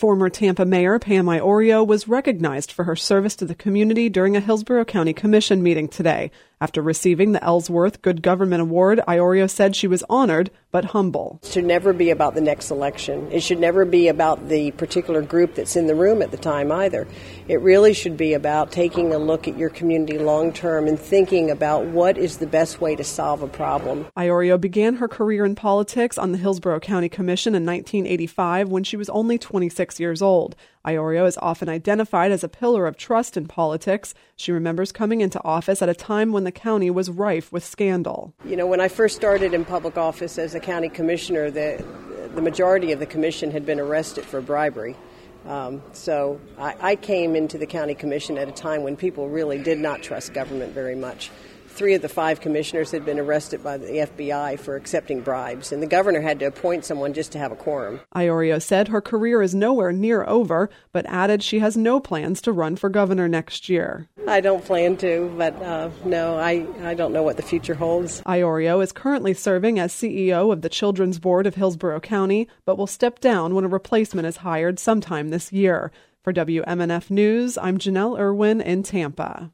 Former Tampa Mayor Pam Iorio was recognized for her service to the community during a Hillsborough County Commission meeting today. After receiving the Ellsworth Good Government Award, Iorio said she was honored but humble. It should never be about the next election. It should never be about the particular group that's in the room at the time either. It really should be about taking a look at your community long term and thinking about what is the best way to solve a problem. Iorio began her career in politics on the Hillsborough County Commission in 1985 when she was only 26 years old. Iorio is often identified as a pillar of trust in politics. She remembers coming into office at a time when the county was rife with scandal. You know, when I first started in public office as a county commissioner, the majority of the commission had been arrested for bribery. So I came into the county commission at a time when people really did not trust government very much. 3 of the 5 commissioners had been arrested by the FBI for accepting bribes, and the governor had to appoint someone just to have a quorum. Iorio said her career is nowhere near over, but added she has no plans to run for governor next year. I don't plan to, but no, I don't know what the future holds. Iorio is currently serving as CEO of the Children's Board of Hillsborough County, but will step down when a replacement is hired sometime this year. For WMNF News, I'm Janelle Irwin in Tampa.